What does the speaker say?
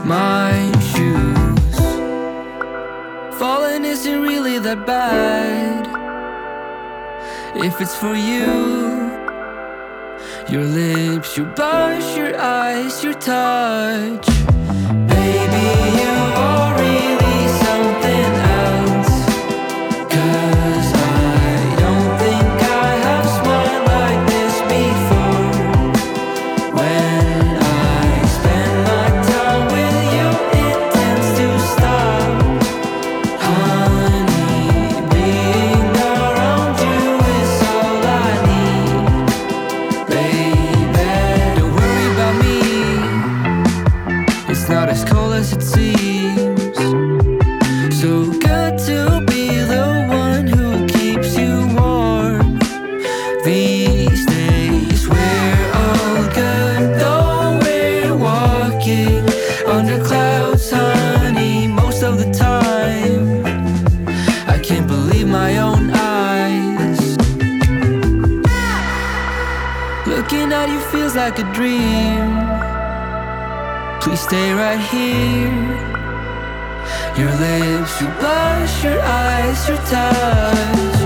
my shoes. Falling isn't really that bad if it's for you. Your lips, your blush, your eyes, your touch. Baby, you are really something else. 'Cause I don't think I have smiled like this before. When I spend my time with you, it tends to stop. Honey, being around you is all I need. Baby, don't worry about me, it's not as cold as it seems. So good to be the one who keeps you warm. These days we're all good, though we're walking under clouds, honey, most of the time. I can't believe my own eyes. Looking at you feels like a dream. Please stay right here. Your lips, your blush, your eyes, your touch.